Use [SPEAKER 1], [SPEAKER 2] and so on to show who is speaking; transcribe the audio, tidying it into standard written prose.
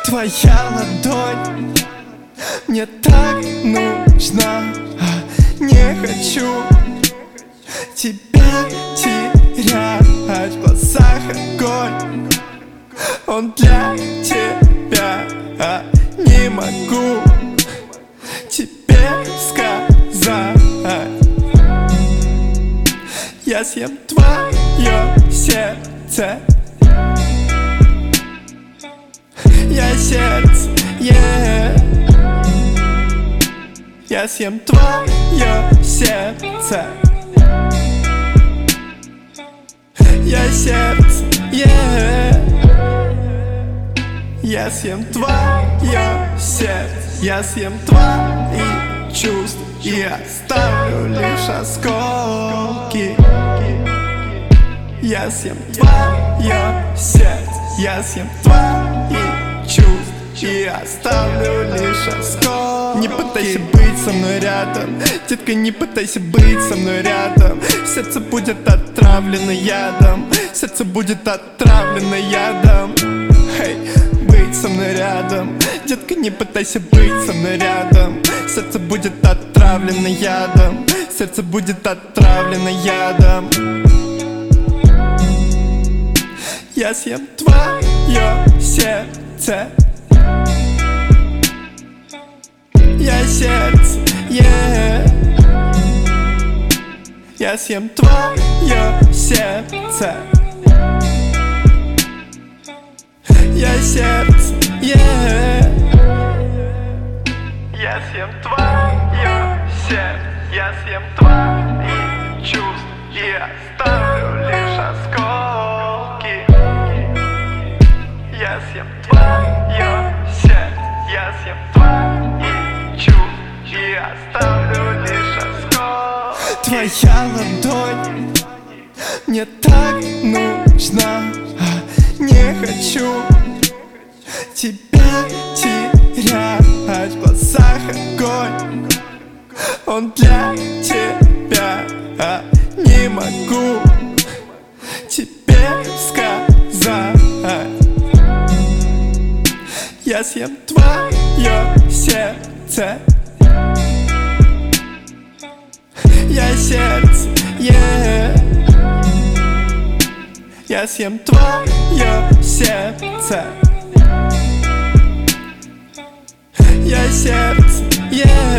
[SPEAKER 1] Твоя ладонь мне так нужна, не хочу тебя терять. В глазах огонь, он для тебя, не могу тебе сказать. Я съем твое сердце, я сердце, я съем твое сердце, я сердце, я съем твое сердце, я съем твои чувства и оставлю лишь осколки. Я съем твое сердце, я съем твои чувства и оставлю лишь осколки. Не пытайся быть со мной рядом, детка, не пытайся быть со мной рядом. Сердце будет отравлено ядом, сердце будет отравлено ядом. Хей, быть со мной рядом, детка, не пытайся быть со мной рядом. Сердце будет отравлено ядом, сердце будет отравлено ядом. Я съем твое сердце, я сердце, я съем твое сердце, я сердце, я съем твое сердце, я съем твои чувства и оставлю лишь осколки. Я съем твое сердце, я съем твои чувства и оставлю лишь осколки. Твоя ладонь мне так нужна, не хочу тебя терять. В глазах огонь, он для тебя, не могу тебе сказать. Я съем твое сердце, я сердце, я съем твое сердце, я сердце,